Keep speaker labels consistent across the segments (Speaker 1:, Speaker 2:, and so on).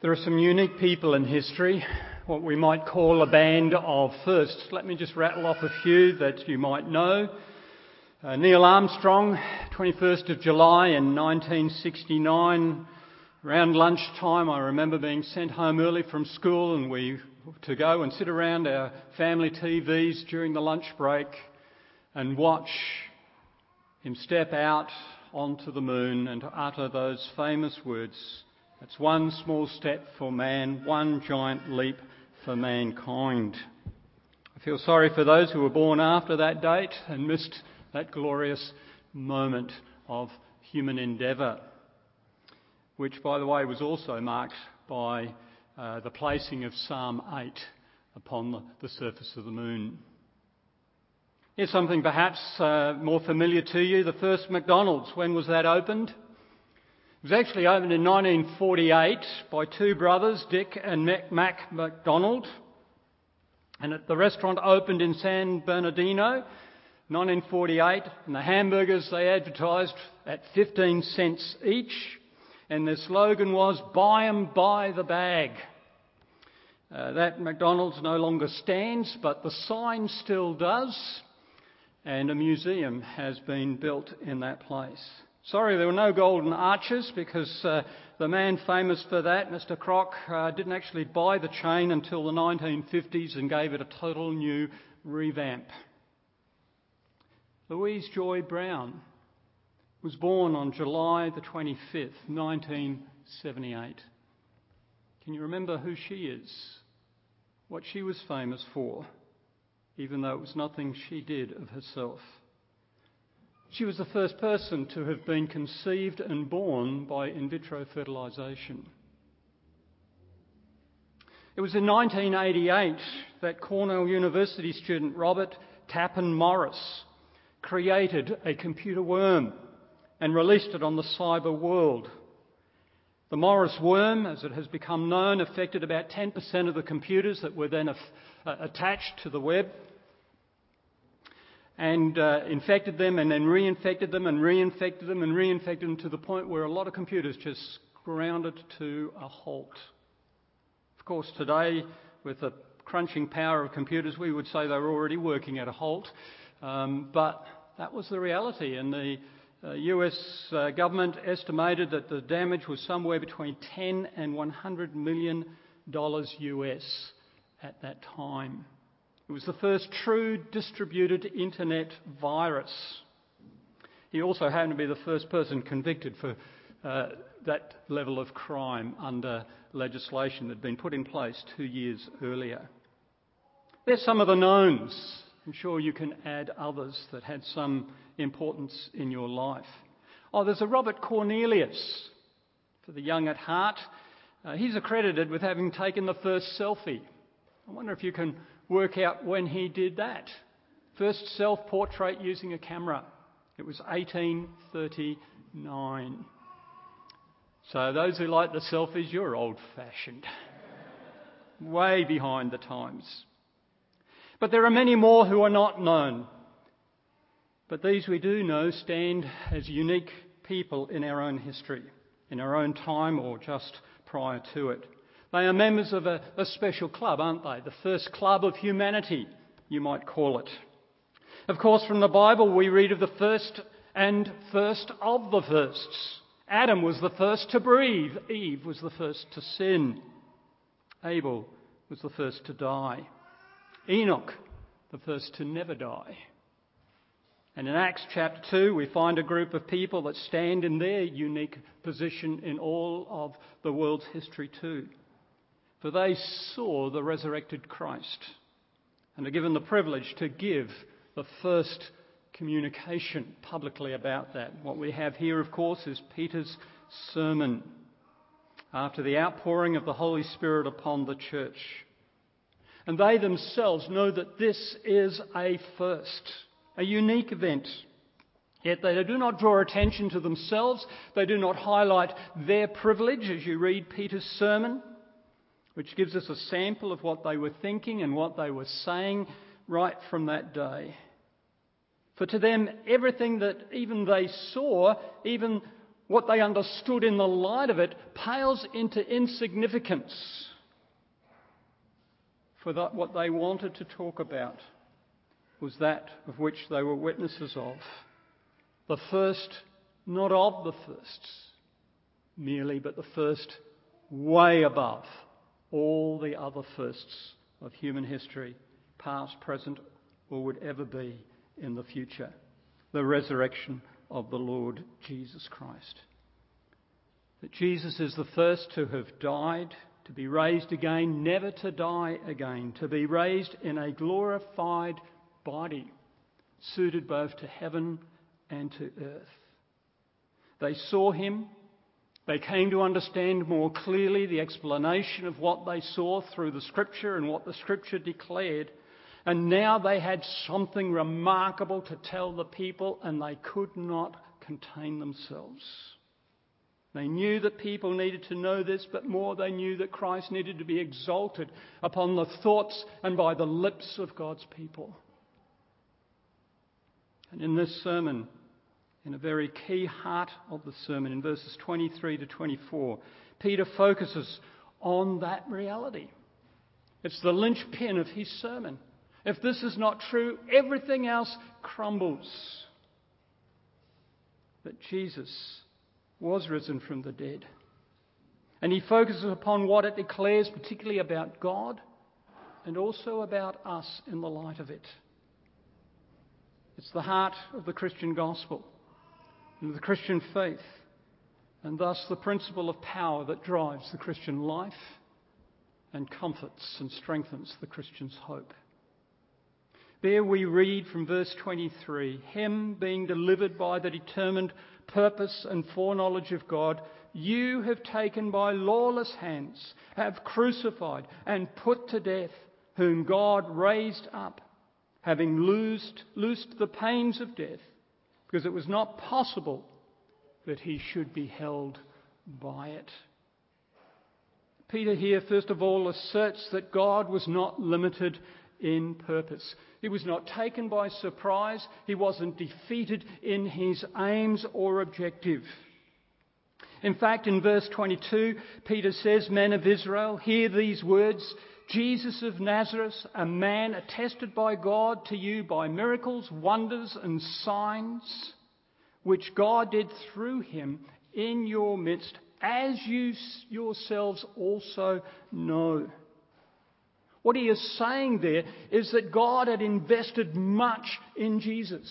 Speaker 1: There are some unique people in history, what we might call a band of firsts. Let me just rattle off a few that you might know. Neil Armstrong, 21st of July in 1969. Around lunchtime, I remember being sent home early from school and to go and sit around our family TVs during the lunch break and watch him step out onto the moon and utter those famous words, "It's one small step for man, one giant leap for mankind." I feel sorry for those who were born after that date and missed that glorious moment of human endeavour, which, by the way, was also marked by the placing of Psalm 8 upon the surface of the moon. Here's something perhaps more familiar to you. The first McDonald's, when was that opened? It was actually opened in 1948 by two brothers, Dick and Mac McDonald. And the restaurant opened in San Bernardino, 1948. And the hamburgers they advertised at 15 cents each. And their slogan was, "Buy 'em by the bag." That McDonald's no longer stands, but the sign still does. And a museum has been built in that place. Sorry, there were no golden arches because the man famous for that, Mr. Kroc, didn't actually buy the chain until the 1950s and gave it a total new revamp. Louise Joy Brown was born on July the 25th, 1978. Can you remember who she is? What she was famous for, even though it was nothing she did of herself? She was the first person to have been conceived and born by in vitro fertilisation. It was in 1988 that Cornell University student Robert Tappan Morris created a computer worm and released it on the cyber world. The Morris worm, as it has become known, affected about 10% of the computers that were then attached to the web, and infected them and then reinfected them and reinfected them and reinfected them to the point where a lot of computers just grounded to a halt. Of course, today, with the crunching power of computers, we would say they were already working at a halt. But that was the reality, and the US government estimated that the damage was somewhere between $10 and $100 million US at that time. It was the first true distributed internet virus. He also happened to be the first person convicted for that level of crime under legislation that had been put in place 2 years earlier. There's some of the knowns. I'm sure you can add others that had some importance in your life. There's a Robert Cornelius, for the young at heart. He's accredited with having taken the first selfie. I wonder if you can work out when he did that. First self-portrait using a camera. It was 1839. So those who like the selfies, you're old-fashioned. Way behind the times. But there are many more who are not known. But these we do know stand as unique people in our own history, in our own time or just prior to it. They are members of a special club, aren't they? The first club of humanity, you might call it. Of course, from the Bible we read of the first and first of the firsts. Adam was the first to breathe. Eve was the first to sin. Abel was the first to die. Enoch, the first to never die. And in Acts chapter 2, we find a group of people that stand in their unique position in all of the world's history too. For they saw the resurrected Christ and are given the privilege to give the first communication publicly about that. What we have here, of course, is Peter's sermon after the outpouring of the Holy Spirit upon the church. And they themselves know that this is a first, a unique event. Yet they do not draw attention to themselves. They do not highlight their privilege as you read Peter's sermon, which gives us a sample of what they were thinking and what they were saying right from that day. For to them, everything that even they saw, even what they understood in the light of it pales into insignificance for what they wanted to talk about was that of which they were witnesses of. The first, not of the firsts merely, but the first way above all the other firsts of human history, past, present, or would ever be in the future. The resurrection of the Lord Jesus Christ. That Jesus is the first to have died, to be raised again, never to die again, to be raised in a glorified body, suited both to heaven and to earth. They saw him. They came to understand more clearly the explanation of what they saw through the Scripture and what the Scripture declared. And now they had something remarkable to tell the people, and they could not contain themselves. They knew that people needed to know this, but more they knew that Christ needed to be exalted upon the thoughts and by the lips of God's people. And in this sermon, in a very key heart of the sermon, in verses 23 to 24, Peter focuses on that reality. It's the linchpin of his sermon. If this is not true, everything else crumbles. That Jesus was risen from the dead. And he focuses upon what it declares, particularly about God and also about us in the light of it. It's the heart of the Christian gospel and the Christian faith, and thus the principle of power that drives the Christian life and comforts and strengthens the Christian's hope. There we read from verse 23, him being delivered by the determined purpose and foreknowledge of God, you have taken by lawless hands, have crucified and put to death, whom God raised up, having loosed the pains of death, because it was not possible that he should be held by it. Peter here, first of all, asserts that God was not limited in purpose. He was not taken by surprise. He wasn't defeated in his aims or objective. In fact, in verse 22, Peter says, men of Israel, hear these words, Jesus of Nazareth, a man attested by God to you by miracles, wonders and signs, which God did through him in your midst, as you yourselves also know. What he is saying there is that God had invested much in Jesus,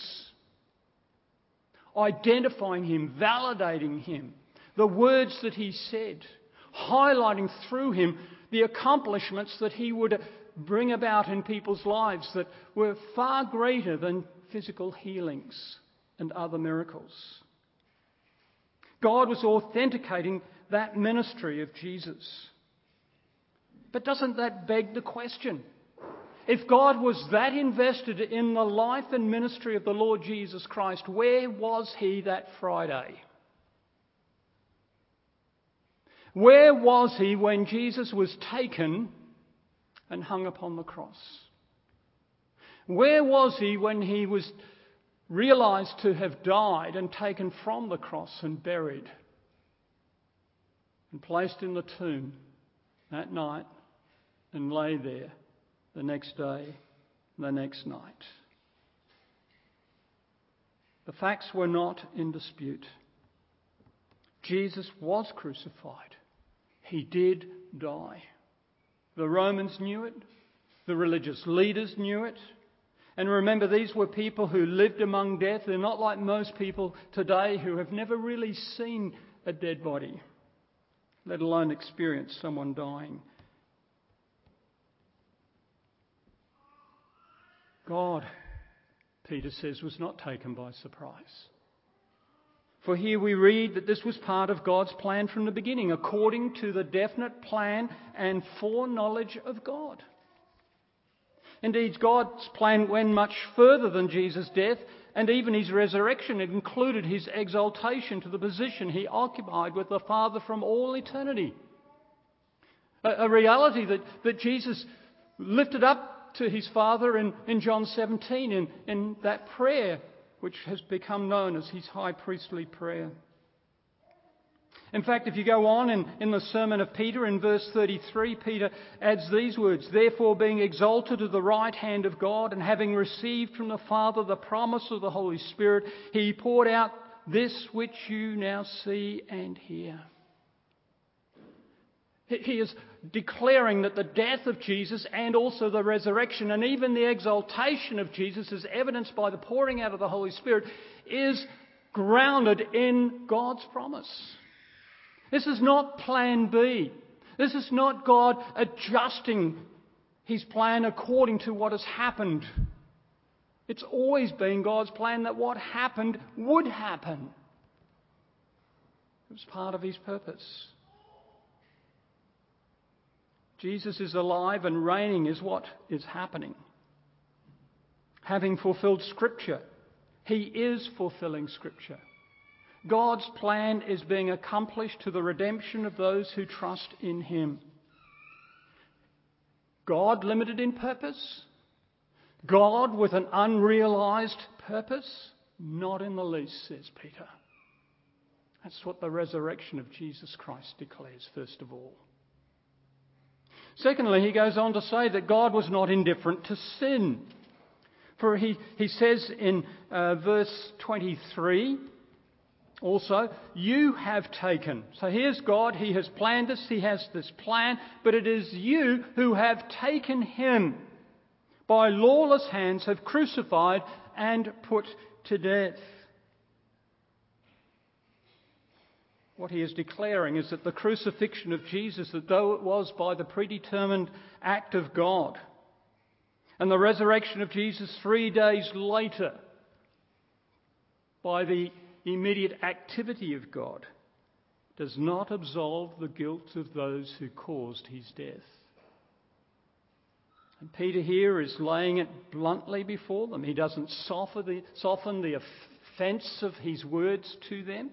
Speaker 1: identifying him, validating him, the words that he said, highlighting through him the accomplishments that he would bring about in people's lives that were far greater than physical healings and other miracles. God was authenticating that ministry of Jesus. But doesn't that beg the question? If God was that invested in the life and ministry of the Lord Jesus Christ, where was he that Friday? Where was he when Jesus was taken and hung upon the cross? Where was he when he was realized to have died and taken from the cross and buried and placed in the tomb that night and lay there the next day, the next night? The facts were not in dispute. Jesus was crucified. He did die. The Romans knew it. The religious leaders knew it. And remember, these were people who lived among death. They're not like most people today who have never really seen a dead body, let alone experienced someone dying. God, Peter says, was not taken by surprise. For here we read that this was part of God's plan from the beginning, according to the definite plan and foreknowledge of God. Indeed, God's plan went much further than Jesus' death, and even his resurrection. It included his exaltation to the position he occupied with the Father from all eternity. A reality that Jesus lifted up to his Father in John 17 in that prayer which has become known as his high priestly prayer. In fact, if you go on in the sermon of Peter in verse 33, Peter adds these words, "Therefore, being exalted to the right hand of God, and having received from the Father the promise of the Holy Spirit, he poured out this which you now see and hear." He is declaring that the death of Jesus and also the resurrection and even the exaltation of Jesus, as evidenced by the pouring out of the Holy Spirit, is grounded in God's promise. This is not plan B. This is not God adjusting his plan according to what has happened. It's always been God's plan that what happened would happen. It was part of his purpose. Jesus is alive and reigning is what is happening. Having fulfilled Scripture, he is fulfilling Scripture. God's plan is being accomplished to the redemption of those who trust in him. God limited in purpose? God with an unrealised purpose? Not in the least, says Peter. That's what the resurrection of Jesus Christ declares, first of all. Secondly, he goes on to say that God was not indifferent to sin. For he says in verse 23, also, you have taken. So here's God, he has planned this, he has this plan, but it is you who have taken him. By lawless hands have crucified and put to death. What he is declaring is that the crucifixion of Jesus, that though it was by the predetermined act of God, and the resurrection of Jesus 3 days later by the immediate activity of God, does not absolve the guilt of those who caused his death. And Peter here is laying it bluntly before them. He doesn't soften the offence of his words to them.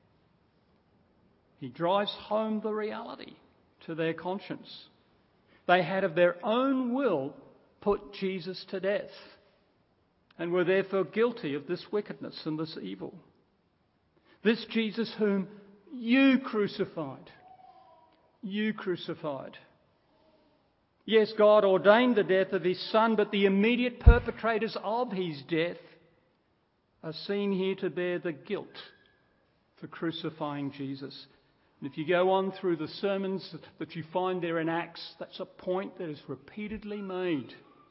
Speaker 1: He drives home the reality to their conscience. They had of their own will put Jesus to death and were therefore guilty of this wickedness and this evil. This Jesus whom you crucified. You crucified. Yes, God ordained the death of his Son, but the immediate perpetrators of his death are seen here to bear the guilt for crucifying Jesus. And if you go on through the sermons that you find there in Acts, that's a point that is repeatedly made.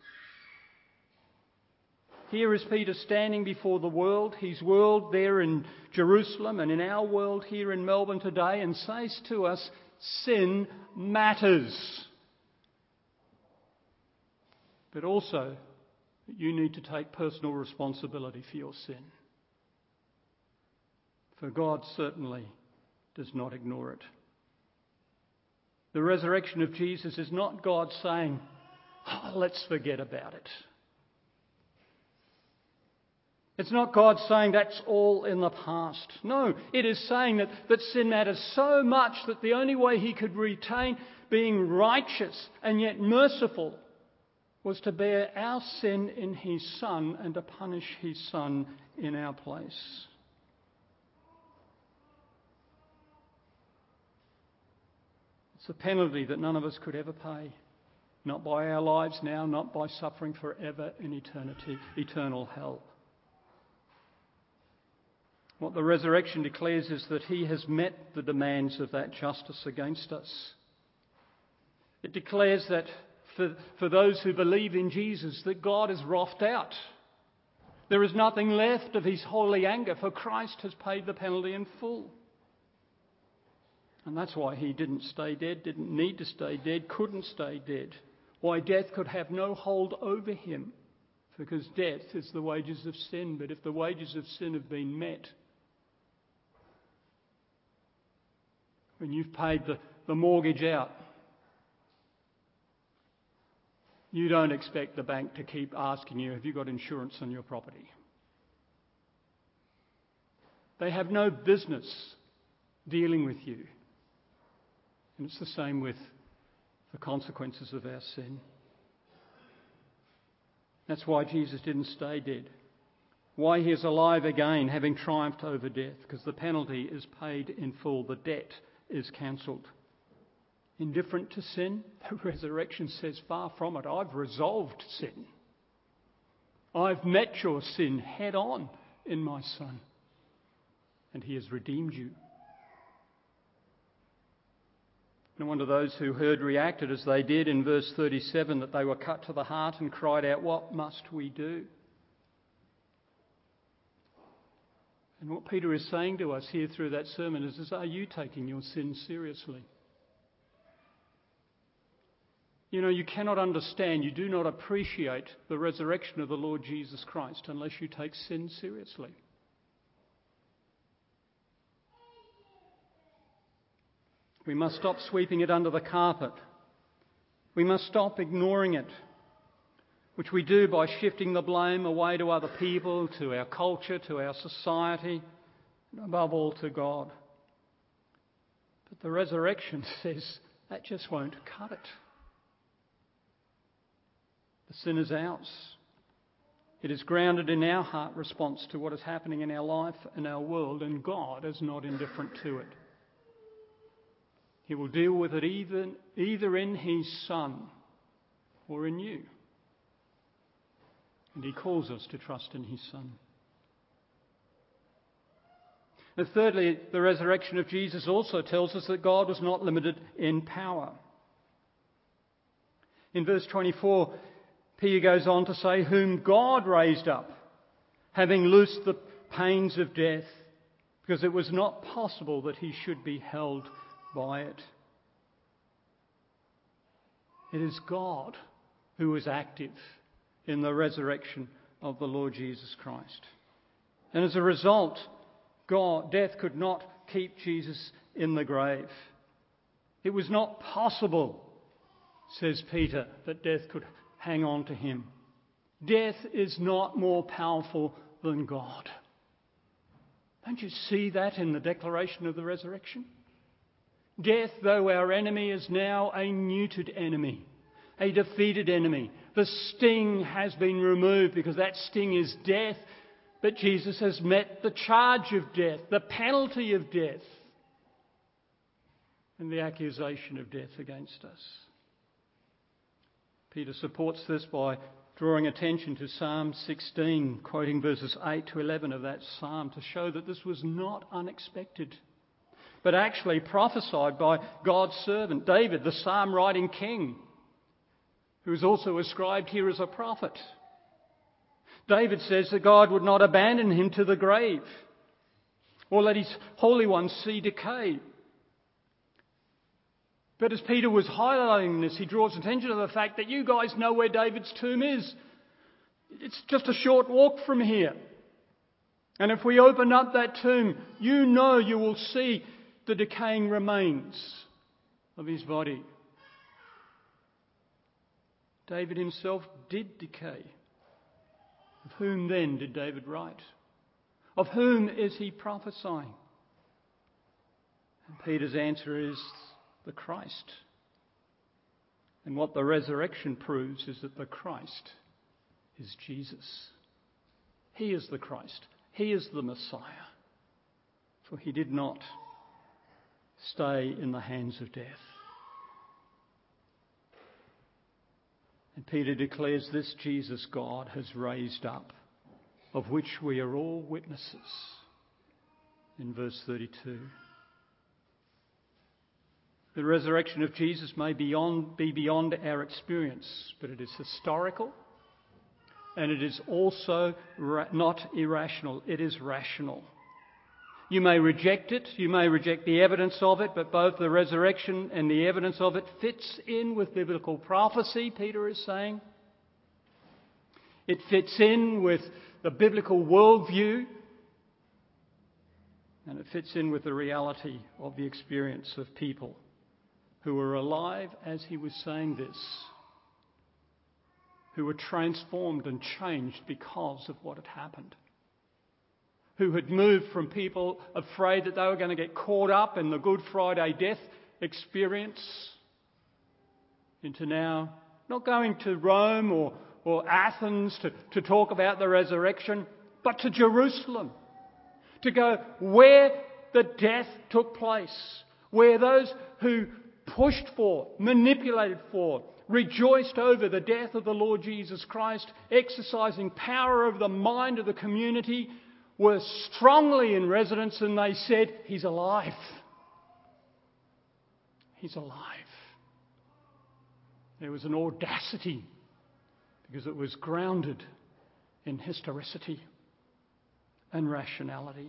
Speaker 1: Here is Peter standing before the world, his world there in Jerusalem and in our world here in Melbourne today, and says to us, sin matters. But also, you need to take personal responsibility for your sin. For God certainly does not ignore it. The resurrection of Jesus is not God saying, let's forget about it. It's not God saying that's all in the past. No, it is saying that sin matters so much that the only way he could retain being righteous and yet merciful was to bear our sin in his Son and to punish his Son in our place. It's a penalty that none of us could ever pay. Not by our lives now, not by suffering forever in eternity, eternal hell. What the resurrection declares is that he has met the demands of that justice against us. It declares that for those who believe in Jesus, that God is wrathed out. There is nothing left of his holy anger, for Christ has paid the penalty in full. And that's why he didn't stay dead, didn't need to stay dead, couldn't stay dead. Why death could have no hold over him. Because death is the wages of sin. But if the wages of sin have been met, when you've paid the mortgage out, you don't expect the bank to keep asking you, have you got insurance on your property? They have no business dealing with you. And it's the same with the consequences of our sin. That's why Jesus didn't stay dead. why he is alive again, having triumphed over death, because the penalty is paid in full, the debt is cancelled. Indifferent to sin? The resurrection says far from it. I've resolved sin. I've met your sin head on in my Son, and he has redeemed you. No wonder those who heard reacted as they did in verse 37, that they were cut to the heart and cried out, "What must we do?" And what Peter is saying to us here through that sermon is, are you taking your sin seriously? You know, you cannot understand, you do not appreciate the resurrection of the Lord Jesus Christ unless you take sin seriously. We must stop sweeping it under the carpet. We must stop ignoring it, which we do by shifting the blame away to other people, to our culture, to our society, and above all to God. But the resurrection says that just won't cut it. The sin is ours. It is grounded in our heart response to what is happening in our life and our world, and God is not indifferent to it. He will deal with it either in his Son or in you. And he calls us to trust in his Son. And thirdly, the resurrection of Jesus also tells us that God was not limited in power. In verse 24, Peter goes on to say, whom God raised up, having loosed the pains of death, because it was not possible that he should be held by it. It is God who is active in the resurrection of the Lord Jesus Christ. And as a result, death could not keep Jesus in the grave. It was not possible, says Peter, that death could hang on to him. Death is not more powerful than God. Don't you see that in the declaration of the resurrection? Death, though our enemy, is now a neutered enemy, a defeated enemy. The sting has been removed because that sting is death, but Jesus has met the charge of death, the penalty of death, and the accusation of death against us. Peter supports this by drawing attention to Psalm 16, quoting verses 8 to 11 of that psalm to show that this was not unexpected, but actually prophesied by God's servant David, the psalm-writing king, who is also ascribed here as a prophet. David says that God would not abandon him to the grave or let his Holy One see decay. But as Peter was highlighting this, he draws attention to the fact that you guys know where David's tomb is. It's just a short walk from here. And if we open up that tomb, you know you will see the decaying remains of his body. David himself did decay. Of whom then did David write? Of whom is he prophesying? And Peter's answer is the Christ. And what the resurrection proves is that the Christ is Jesus. He is the Christ. He is the Messiah. For he did not stay in the hands of death. And Peter declares this Jesus God has raised up, of which we are all witnesses, in verse 32. The resurrection of Jesus may be beyond our experience, but it is historical, and it is also not irrational, it is rational. You may reject it, you may reject the evidence of it, but both the resurrection and the evidence of it fits in with biblical prophecy, Peter is saying. It fits in with the biblical worldview, and it fits in with the reality of the experience of people who were alive as he was saying this, who were transformed and changed because of what had happened, who had moved from people afraid that they were going to get caught up in the Good Friday death experience into now not going to Rome or Athens to talk about the resurrection, but to Jerusalem, to go where the death took place, where those who pushed for, manipulated for, rejoiced over the death of the Lord Jesus Christ, exercising power over the mind of the community, were strongly in residence, and they said, "He's alive. He's alive." There was an audacity because it was grounded in historicity and rationality.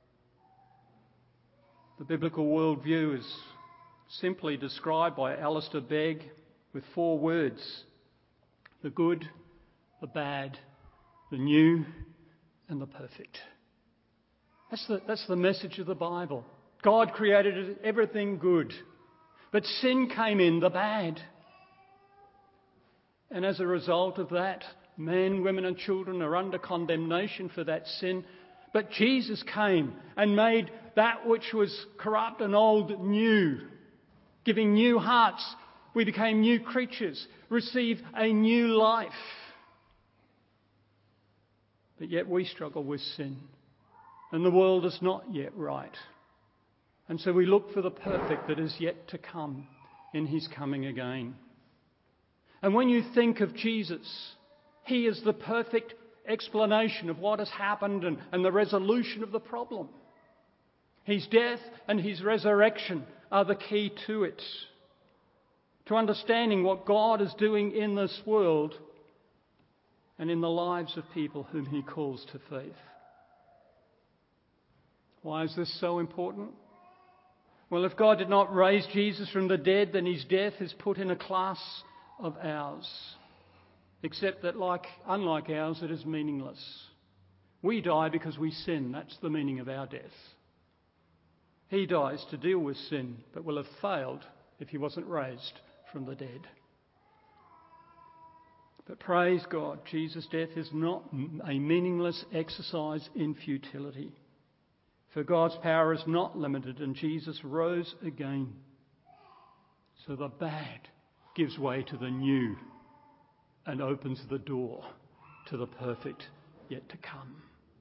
Speaker 1: The biblical worldview is simply described by Alistair Begg with 4 words: the good, the bad, the new, and the perfect. That's the message of the Bible. God created everything good, but sin came in, the bad. And as a result of that, men, women and children are under condemnation for that sin. But Jesus came and made that which was corrupt and old new, giving new hearts. We became new creatures, received a new life. But yet we struggle with sin, and the world is not yet right. And so we look for the perfect that is yet to come in his coming again. And when you think of Jesus, he is the perfect explanation of what has happened and the resolution of the problem. His death and his resurrection are the key to it, to understanding what God is doing in this world and in the lives of people whom he calls to faith. Why is this so important? Well, if God did not raise Jesus from the dead, then his death is put in a class of ours, except that unlike ours, it is meaningless. We die because we sin. That's the meaning of our death. He dies to deal with sin, but will have failed if he wasn't raised from the dead. But praise God, Jesus' death is not a meaningless exercise in futility. For God's power is not limited, and Jesus rose again. So the bad gives way to the new and opens the door to the perfect yet to come.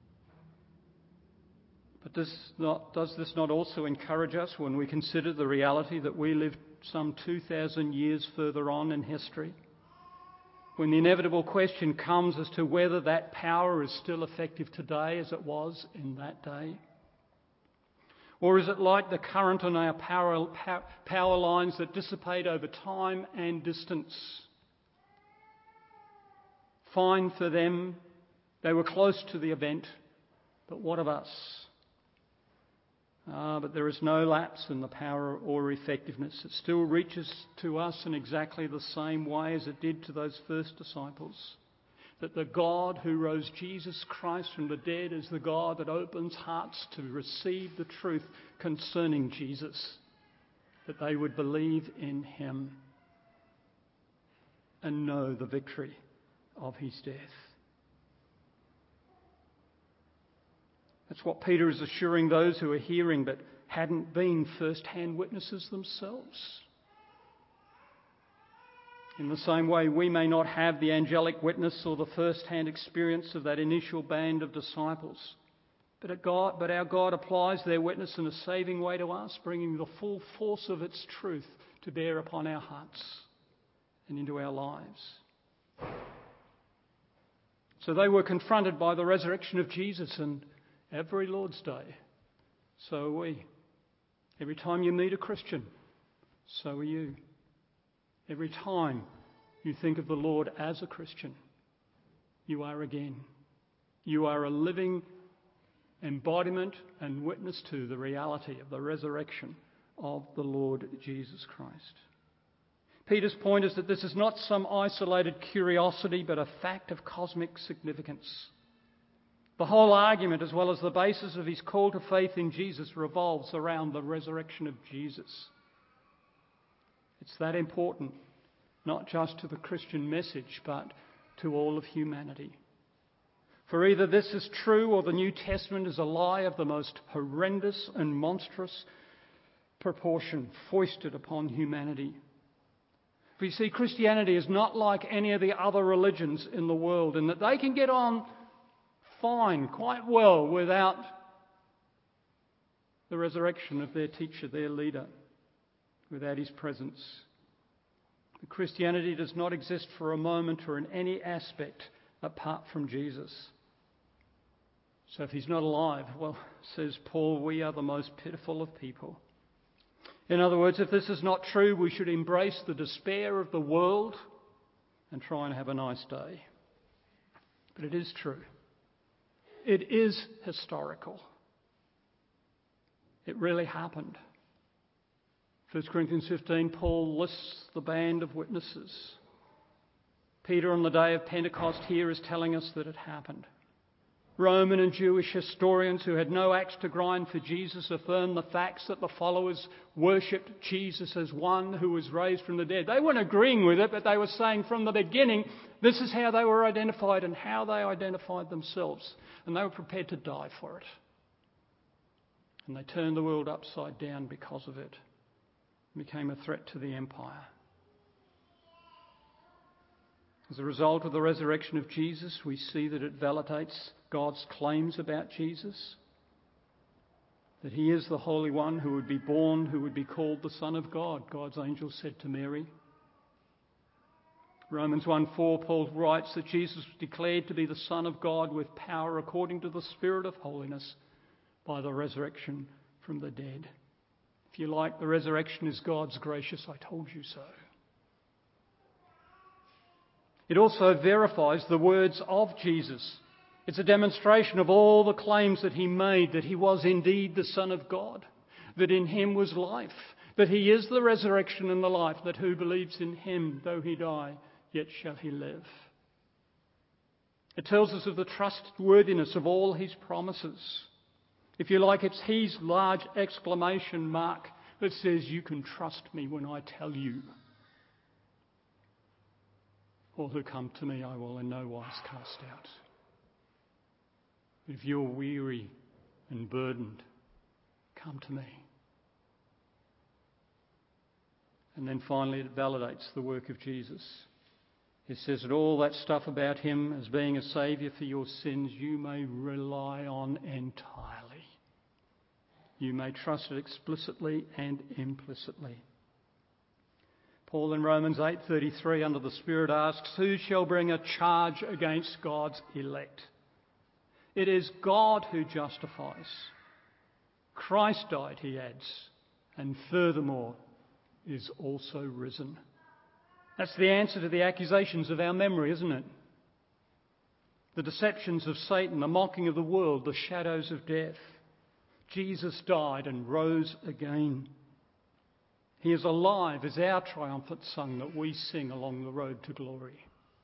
Speaker 1: But does this not also encourage us when we consider the reality that we live some 2,000 years further on in history? When the inevitable question comes as to whether that power is still effective today as it was in that day? Or is it like the current on our power lines that dissipate over time and distance? Fine for them, they were close to the event, but what of us? But there is no lapse in the power or effectiveness. It still reaches to us in exactly the same way as it did to those first disciples. That the God who rose Jesus Christ from the dead is the God that opens hearts to receive the truth concerning Jesus, that they would believe in him and know the victory of his death. That's what Peter is assuring those who are hearing but hadn't been first-hand witnesses themselves. In the same way, we may not have the angelic witness or the first-hand experience of that initial band of disciples, but our God applies their witness in a saving way to us, bringing the full force of its truth to bear upon our hearts and into our lives. So they were confronted by the resurrection of Jesus, and every Lord's Day, so are we. Every time you meet a Christian, so are you. Every time you think of the Lord as a Christian, you are again. You are a living embodiment and witness to the reality of the resurrection of the Lord Jesus Christ. Peter's point is that this is not some isolated curiosity, but a fact of cosmic significance. The whole argument, as well as the basis of his call to faith in Jesus, revolves around the resurrection of Jesus. It's that important, not just to the Christian message, but to all of humanity. For either this is true or the New Testament is a lie of the most horrendous and monstrous proportion foisted upon humanity. For you see, Christianity is not like any of the other religions in the world in that they can get on fine, quite well without the resurrection of their teacher, their leader, without his presence. But Christianity does not exist for a moment or in any aspect apart from Jesus. So if he's not alive, well, says Paul, we are the most pitiful of people. In other words, if this is not true, we should embrace the despair of the world and try and have a nice day. But it is true. It is historical. It really happened. 1 Corinthians 15, Paul lists the band of witnesses. Peter on the day of Pentecost here is telling us that it happened. Roman and Jewish historians who had no axe to grind for Jesus affirm the facts that the followers worshipped Jesus as one who was raised from the dead. They weren't agreeing with it, but they were saying from the beginning this is how they were identified and how they identified themselves. And they were prepared to die for it. And they turned the world upside down because of it. It became a threat to the empire. As a result of the resurrection of Jesus, we see that it validates God's claims about Jesus, that he is the Holy One who would be born, who would be called the Son of God, God's angel said to Mary. Romans 1:4, Paul writes that Jesus was declared to be the Son of God with power according to the Spirit of holiness by the resurrection from the dead. If you like, the resurrection is God's gracious "I told you so." It also verifies the words of Jesus. It's a demonstration of all the claims that he made, that he was indeed the Son of God, that in him was life, that he is the resurrection and the life, that who believes in him, though he die, yet shall he live. It tells us of the trustworthiness of all his promises. If you like, it's his large exclamation mark that says, you can trust me when I tell you. All who come to me I will in no wise cast out. If you're weary and burdened, come to me. And then finally it validates the work of Jesus. It says that all that stuff about him as being a saviour for your sins, you may rely on entirely. You may trust it explicitly and implicitly. Paul in Romans 8:33 under the Spirit asks, who shall bring a charge against God's elect? It is God who justifies. Christ died, he adds, and furthermore is also risen. That's the answer to the accusations of our memory, isn't it? The deceptions of Satan, the mocking of the world, the shadows of death. Jesus died and rose again. He is alive is our triumphant song that we sing along the road to glory.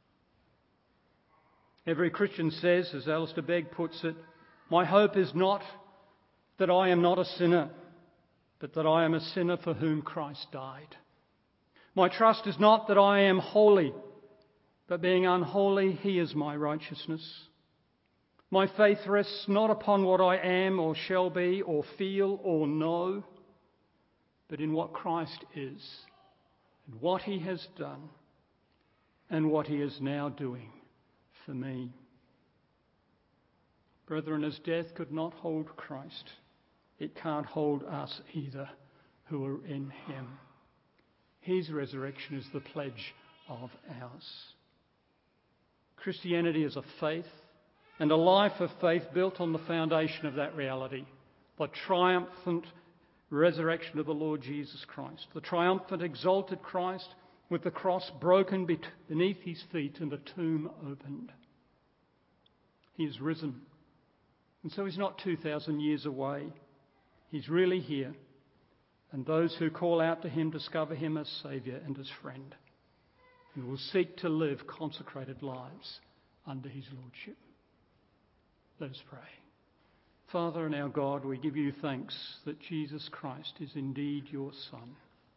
Speaker 1: Every Christian says, as Alistair Begg puts it, my hope is not that I am not a sinner, but that I am a sinner for whom Christ died. My trust is not that I am holy, but being unholy, he is my righteousness. My faith rests not upon what I am or shall be or feel or know, but in what Christ is and what he has done and what he is now doing for me. Brethren, as death could not hold Christ, it can't hold us either who are in him. His resurrection is the pledge of ours. Christianity is a faith and a life of faith built on the foundation of that reality, the triumphant resurrection of the Lord Jesus Christ, the triumphant exalted Christ with the cross broken beneath his feet and the tomb opened. He is risen. And so he's not 2,000 years away. He's really here. And those who call out to him discover him as Saviour and as friend, and will seek to live consecrated lives under his lordship. Let us pray. Father and our God, we give you thanks that Jesus Christ is indeed your Son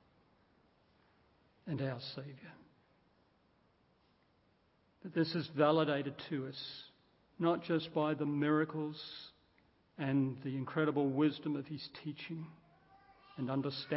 Speaker 1: and our Saviour. That this is validated to us, not just by the miracles and the incredible wisdom of his teaching and understanding,